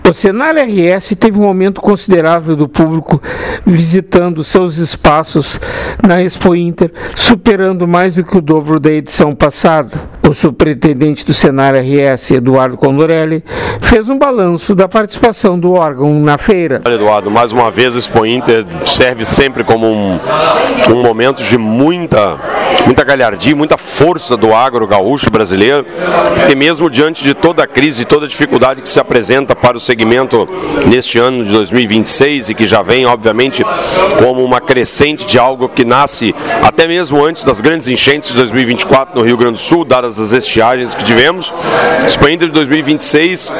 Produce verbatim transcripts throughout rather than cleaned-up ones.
O Senar R S teve um aumento considerável do público visitando seus espaços na Expo Inter, superando mais do que o dobro da edição passada. O superintendente do Senar R S, Eduardo Condorelli, fez um balanço da participação do órgão na feira. Eduardo, mais uma vez a Expo Inter serve sempre como um, um momento de muita, muita galhardia, muita força do agro gaúcho brasileiro, e mesmo diante de toda a crise e toda a dificuldade que se apresenta para o segmento neste ano de dois mil e vinte e seis e que já vem, obviamente, como uma crescente de algo que nasce até mesmo antes das grandes enchentes de dois mil e vinte e quatro no Rio Grande do Sul, dadas as estiagens que tivemos. Expo Inter de dois mil e vinte e seis,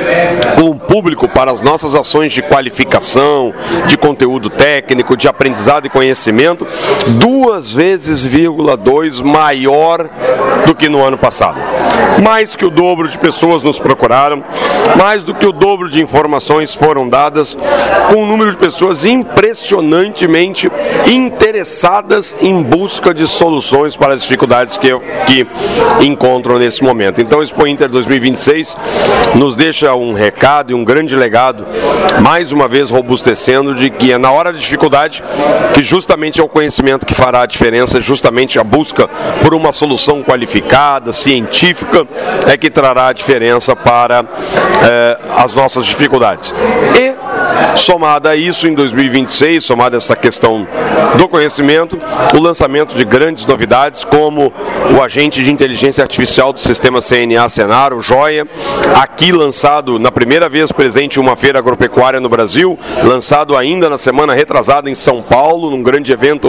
com o público para as nossas ações de qualificação, de conteúdo técnico, de aprendizado e conhecimento, duas vezes, vírgula dois maior do que no ano passado. Mais que o dobro de pessoas nos procuraram, mais do que o dobro de informações foram dadas, com um número de pessoas impressionantemente interessadas em busca de soluções para as dificuldades que, que encontram nesse momento. Então, o Expo Inter dois mil e vinte e seis nos deixa um recado e um grande legado, mais uma vez robustecendo de que é na hora da dificuldade que justamente é o conhecimento que fará a diferença, justamente a busca por uma solução qualificada, científica, é que trará a diferença para eh, as nossas dificuldades. E, somada a isso, em dois mil e vinte e seis, somada a essa questão do conhecimento, o lançamento de grandes novidades, como o agente de inteligência artificial do sistema C N A Senar, o Joia, aqui lançado na primeira vez presente em uma feira agropecuária no Brasil, lançado ainda na semana retrasada em São Paulo, num grande evento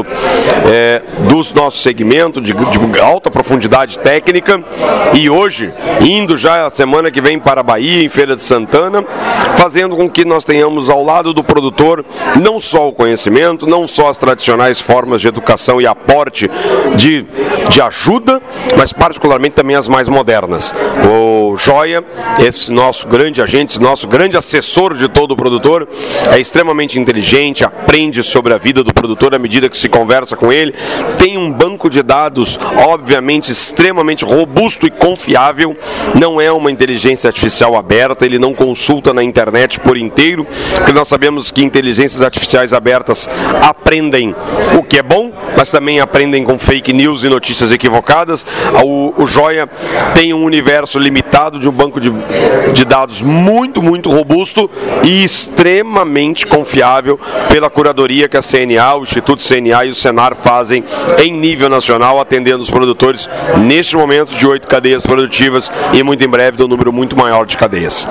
é, dos nossos segmentos, de, de alta profundidade técnica, e hoje, indo já a semana que vem para a Bahia, em Feira de Santana, fazendo com que nós tenhamos ao lado do produtor não só o conhecimento, não só as tradicionais formas de educação e aporte de, de ajuda, mas particularmente também as mais modernas. O Joia, esse nosso grande agente, esse nosso grande assessor de todo o produtor, é extremamente inteligente, aprende sobre a vida do produtor à medida que se conversa com ele, tem um banco de dados, obviamente, extremamente robusto e confiável, não é uma inteligência artificial aberta, ele não consulta na internet por inteiro, porque nós sabemos que inteligências artificiais abertas aprendem o que é bom, mas também aprendem com fake news e notícias equivocadas. O, o Joia tem um universo limitado de um banco de, de dados muito, muito robusto e extremamente confiável pela curadoria que a C N A, o Instituto C N A e o Senar fazem em nível nacional, atendendo os produtores neste momento de oito cadeias produtivas e muito em breve de um número muito maior de cadeias.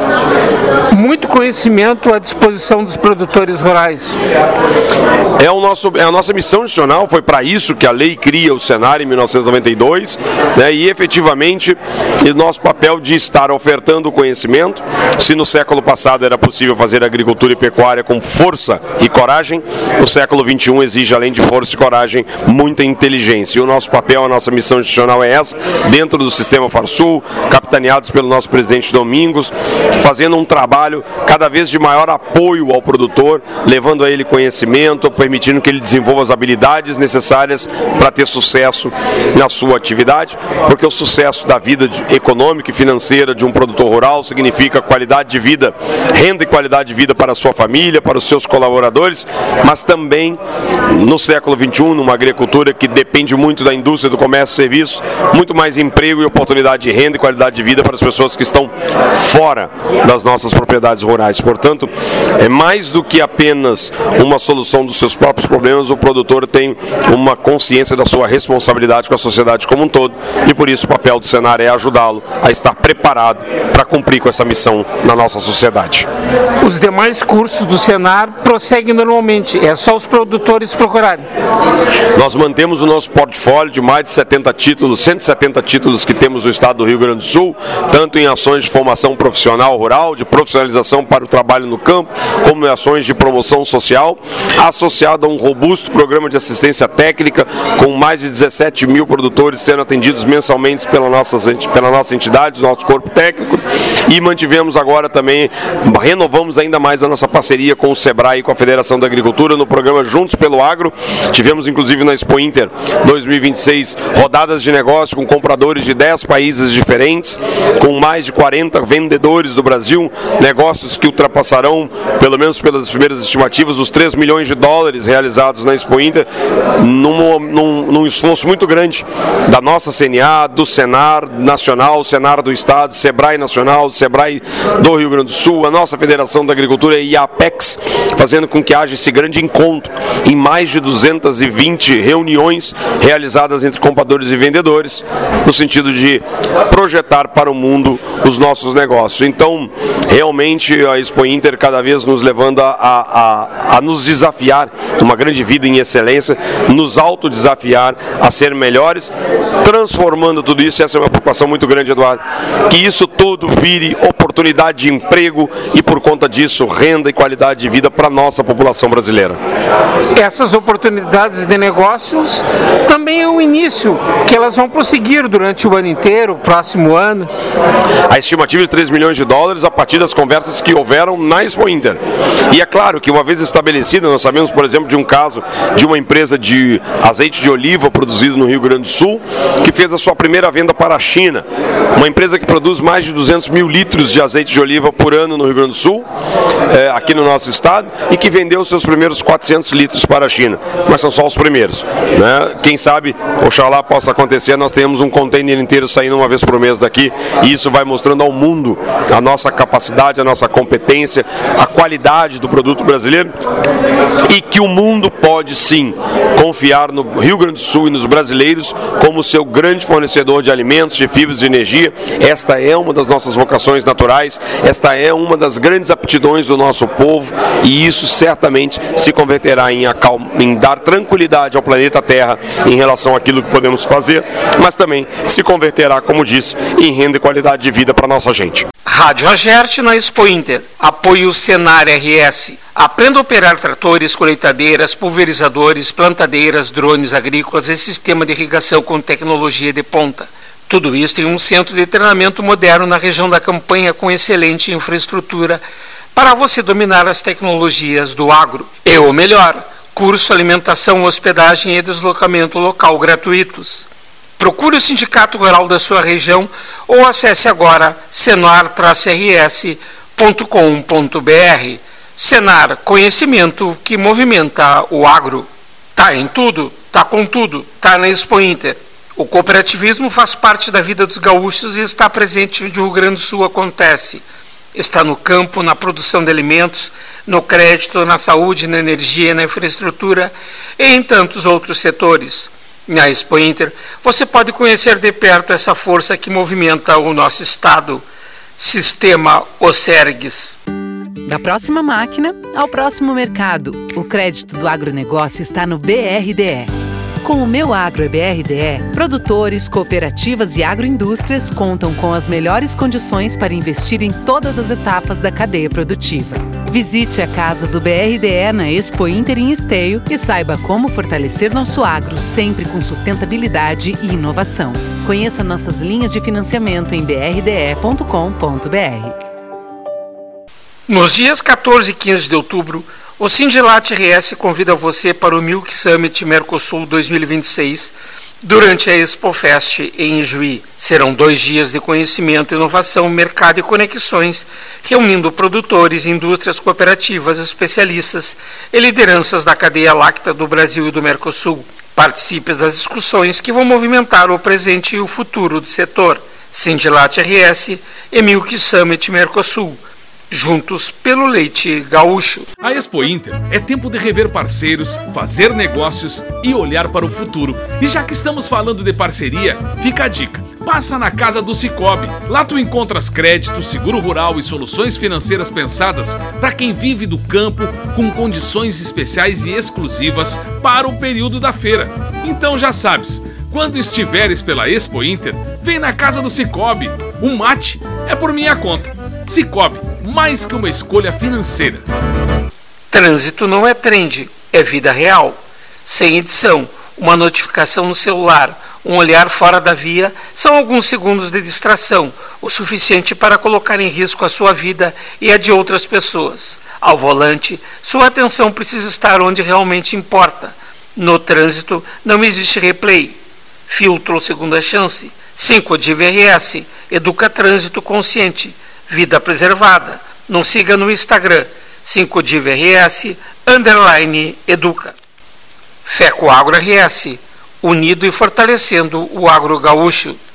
Muito conhecimento à disposição dos produtores rurais. É, o nosso, é a nossa missão institucional, foi para isso que a lei cria o Senar em mil novecentos e noventa e dois, né, e efetivamente o nosso papel de estar ofertando conhecimento. Se no século passado era possível fazer agricultura e pecuária com força e coragem, o século vinte e um exige, além de força e coragem, muita inteligência. E o nosso papel, a nossa missão institucional é essa, dentro do sistema Farsul, capitaneados pelo nosso presidente Domingos, fazendo um trabalho cada vez de maior apoio ao produtor, levando a ele conhecimento, permitindo que ele desenvolva as habilidades necessárias para ter sucesso na sua atividade, porque o sucesso da vida econômica e financeira de um produtor rural significa qualidade de vida, renda e qualidade de vida para a sua família, para os seus colaboradores, mas também no século vinte e um, numa agricultura que depende muito da indústria, do comércio e serviços, muito mais emprego e oportunidade de renda e qualidade de vida para as pessoas que estão fora das nossas propriedades rurais. Portanto, é mais do que apenas uma solução dos seus próprios problemas, o produtor tem uma consciência da sua responsabilidade com a sociedade como um todo, e por isso o papel do Senar é ajudá-lo a estar preparado para cumprir com essa missão na nossa sociedade. Os demais cursos do Senar prosseguem normalmente, é só os produtores procurarem. Nós mantemos o nosso portfólio de mais de setenta títulos, cento e setenta títulos que temos no estado do Rio Grande do Sul, tanto em ações de formação profissional rural, de profissionalização para o trabalho no campo, como em ações de promoção social, associado a um robusto programa de assistência técnica, com mais de dezessete mil produtores sendo atendidos mensalmente pela nossa, pela nossa entidade, nosso nosso corpo técnico e mantivemos agora também, renovamos ainda mais a nossa parceria com o Sebrae e com a Federação da Agricultura no programa Juntos pelo Agro. Tivemos inclusive na Expo Inter dois mil e vinte e seis rodadas de negócio com compradores de dez países diferentes, com mais de quarenta vendedores do Brasil, negócios que ultrapassarão, pelo menos pelas primeiras estimativas, os três milhões de dólares realizados na Expo Inter, num, num, num esforço muito grande da nossa C N A, do Senar Nacional, Senar do Estado, Sebrae Nacional, Sebrae do Rio Grande do Sul, a nossa Federação da Agricultura e a Apex, fazendo com que haja esse grande encontro em mais de duzentas e vinte reuniões realizadas entre compradores e vendedores, no sentido de projetar para o mundo os nossos negócios. Então, realmente, a Expo Inter cada vez nos levando a, a, a nos desafiar, uma grande vida em excelência, nos autodesafiar a ser melhores, transformando tudo isso. Essa é uma preocupação muito grande, Eduardo, que isso tudo vire oportunidade de emprego e, por conta disso, renda e qualidade de vida para a nossa população brasileira. Essas oportunidades de negócios também é o início, que elas vão prosseguir durante o ano inteiro, o próximo ano. A estimativa de três milhões de dólares a partir das conversas que houveram na Expo Inter. E é claro que, uma vez estabelecida, nós sabemos, por exemplo, de um caso de uma empresa de azeite de oliva produzido no Rio Grande do Sul, que fez a sua primeira venda para a China. Uma empresa que produz mais de duzentos mil litros de azeite de oliva por ano no Rio Grande do Sul, é, aqui no nosso estado, e que vendeu seus primeiros quatrocentos litros para a China. Mas são só os primeiros, né? Quem sabe, oxalá possa acontecer, nós tenhamos um container inteiro saindo uma vez por mês daqui, e isso vai mostrando ao mundo a nossa capacidade, a nossa competência, a qualidade do produto brasileiro, e que o mundo pode sim confiar no Rio Grande do Sul e nos brasileiros como seu grande fornecedor de alimentos, de fibras, de energia. Esta é uma das nossas vocações naturais, esta é uma das grandes aptidões do nosso povo, e isso certamente se converterá em, acalma, em dar tranquilidade ao planeta Terra em relação àquilo que podemos fazer, mas também se converterá, como disse, em renda e qualidade de vida para a nossa gente. Rádio Agerte na Expo Inter. Apoio Senar R S. Aprenda a operar tratores, colheitadeiras, pulverizadores, plantadeiras, drones agrícolas e sistema de irrigação com tecnologia de ponta. Tudo isso em um centro de treinamento moderno na região da Campanha com excelente infraestrutura para você dominar as tecnologias do agro. E o melhor, curso, alimentação, hospedagem e deslocamento local gratuitos. Procure o Sindicato Rural da sua região ou acesse agora senar R S ponto com ponto b r. Senar, conhecimento que movimenta o agro. Tá em tudo, tá com tudo, tá na Expo Inter. O cooperativismo faz parte da vida dos gaúchos e está presente onde o Rio Grande do Sul acontece. Está no campo, na produção de alimentos, no crédito, na saúde, na energia, na infraestrutura e em tantos outros setores. Na Expo Inter, você pode conhecer de perto essa força que movimenta o nosso estado. Sistema Osergues. Da próxima máquina ao próximo mercado, o crédito do agronegócio está no B R D E. Com o Meu Agro é B R D E, produtores, cooperativas e agroindústrias contam com as melhores condições para investir em todas as etapas da cadeia produtiva. Visite a casa do B R D E na Expo Inter em Esteio e saiba como fortalecer nosso agro sempre com sustentabilidade e inovação. Conheça nossas linhas de financiamento em b r d e ponto com ponto b r. Nos dias quatorze e quinze de outubro, o Sindilat R S convida você para o Milk Summit Mercosul dois mil e vinte e seis durante a ExpoFest em Juí. Serão dois dias de conhecimento, inovação, mercado e conexões, reunindo produtores, indústrias, cooperativas, especialistas e lideranças da cadeia láctea do Brasil e do Mercosul. Participe das discussões que vão movimentar o presente e o futuro do setor. Sindilat R S e Milk Summit Mercosul. Juntos pelo leite gaúcho. A Expo Inter é tempo de rever parceiros, fazer negócios e olhar para o futuro. E já que estamos falando de parceria, fica a dica. Passa na casa do Cicobi. Lá tu encontras crédito, seguro rural e soluções financeiras pensadas para quem vive do campo com condições especiais e exclusivas para o período da feira. Então já sabes, quando estiveres pela Expo Inter, vem na casa do Cicobi. O mate é por minha conta. Cicobi, mais que uma escolha financeira. Trânsito não é trend, é vida real. Sem edição, uma notificação no celular, Um olhar fora da via são alguns segundos de distração, o suficiente para colocar em risco a sua vida e a de outras pessoas. Ao volante, sua atenção precisa estar onde realmente importa. No trânsito, não existe replay. Filtro segunda chance. cinco D V R S. Educa Trânsito Consciente. Vida preservada. Nos siga no Instagram. cinco D V R S underline educa. FECO Agro R S. Unido e fortalecendo o agro gaúcho.